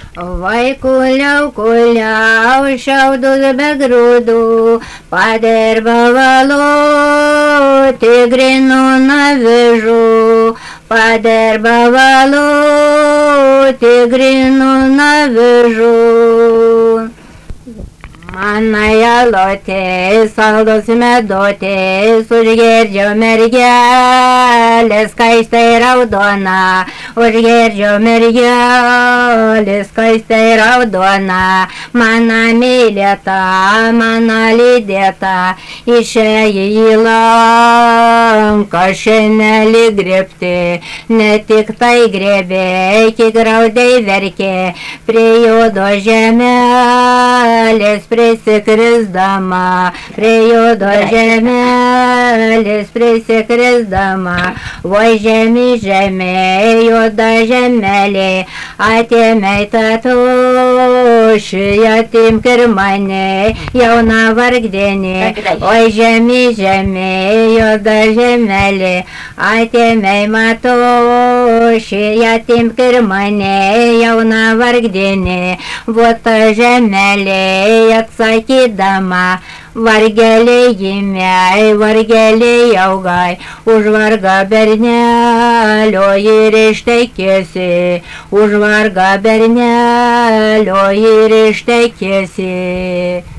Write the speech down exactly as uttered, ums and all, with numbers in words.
Vaikuliau, kuliau, šiaudus be grūdų, padirba valu, tigrinu navižu, padirba valu, tigrinu navižu. Manaja lotės, saldos medotės, užgirdžiau mergelės, skaistai raudona, užgirdžiau mergelės, skaistai raudona, mana mylėta, mana lydėta, išėjai į lanką, šienelį grėbti, ne tik tai grėbė, kiek graudai verkė, prie juodo žemelės, prisikrisdama, prie juodo žemelės prisikrisdama, voi žemė, žemė, juoda žemelė, atėmei tatušį, atimk ir mane, jauna vargdienė, oi žemė, žemė, juoda žemelė, atėmei matušį, atimk ir mane, jauna vargdienė, vota žemelė, atsakydama, vargeliai gimei, vargeliai augai, už vargą bernelio ir ištekėsi, už vargą bernelio ir ištekėsi.